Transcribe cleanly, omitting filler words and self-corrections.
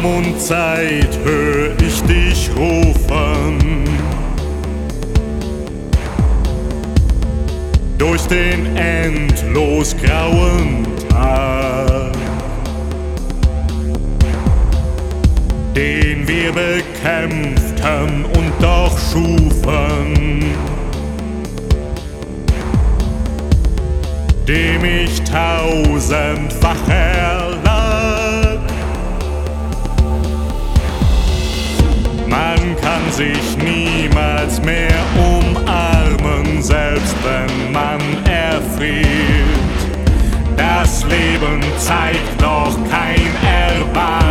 Raum und Zeit hör ich dich rufen. Durch den endlos grauen Tag, den wir bekämpften und doch schufen, dem ich tausendfach erlag. Man kann sich niemals mehr umarmen, selbst wenn man erfriert. Das Leben zeigt doch kein Erbarmen.